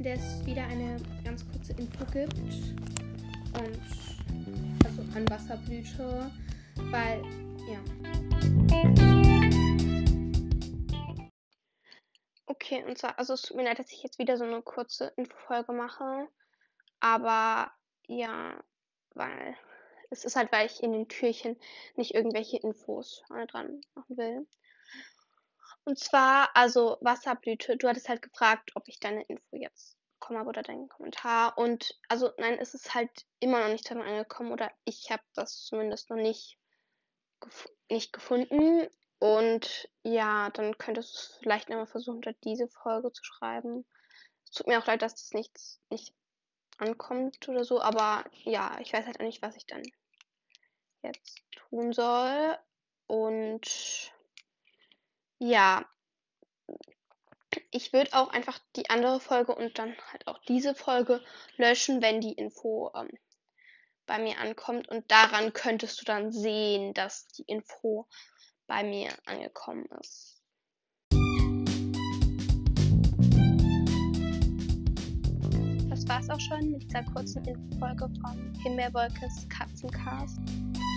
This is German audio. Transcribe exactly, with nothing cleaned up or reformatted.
der es wieder eine ganz kurze Info gibt. Und also an Wasserblüte, weil, ja. Okay, und zwar, also es tut mir leid, dass ich jetzt wieder so eine kurze Infofolge mache. Aber ja, weil es ist halt, weil ich in den Türchen nicht irgendwelche Infos vorne dran machen will. Und zwar, also Wasserblüte, du hattest halt gefragt, ob ich deine Info jetzt bekommen habe oder deinen Kommentar. Und also nein, es ist halt immer noch nicht dran angekommen oder ich habe das zumindest noch nicht, gef nicht gefunden. Und ja, dann könntest du es vielleicht nochmal versuchen, unter diese Folge zu schreiben. Es tut mir auch leid, dass das nichts nicht ankommt oder so, aber ja, ich weiß halt auch nicht, was ich dann jetzt tun soll. Und ja, ich würde auch einfach die andere Folge und dann halt auch diese Folge löschen, wenn die Info ähm, bei mir ankommt. Und daran könntest du dann sehen, dass die Info bei mir angekommen ist. Das war's auch schon mit dieser kurzen Infofolge von Himbeerwolkes Katzencast.